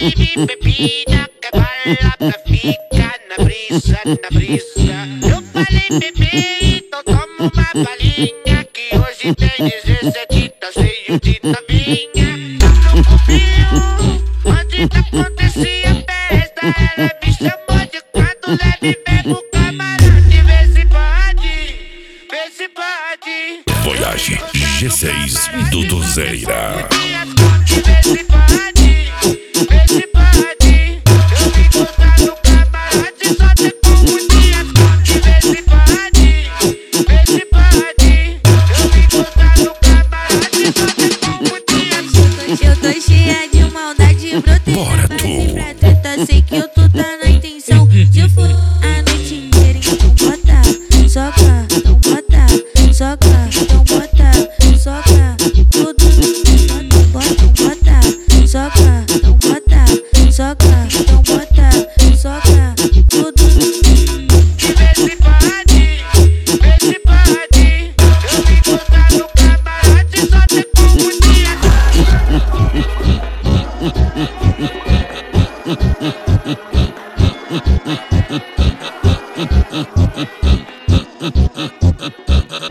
vale bebida, que bala pra ficar na brisa, na brisa. Eu falei bebê, então toma uma balinha, que hoje tem 17, tá cheio de tavinha. Eu não confio, onde tá acontecia a festa, ela me chamou de quando leve mesmo camarote. Vê se pode, vê se pode. Voyage G6 Duduzeira. Vê se pode, vê se pode. Eu vim contar no camarote, só tem como dia. Vê se pode, vê se pode. Eu vim contar no camarote, só tem como dia. Eu tô cheia de maldade, brotei. Bora tu. Pra treta, sei que eu tô na intenção de fuder a noite inteira. Então bota, soca, então bota, soca, então bota, soca, tudo. Bota, soca, então bota, soca, então bota, soca, tudo. Vê se pode, vê se pode. Eu vim contar no camarote, só tem como dia.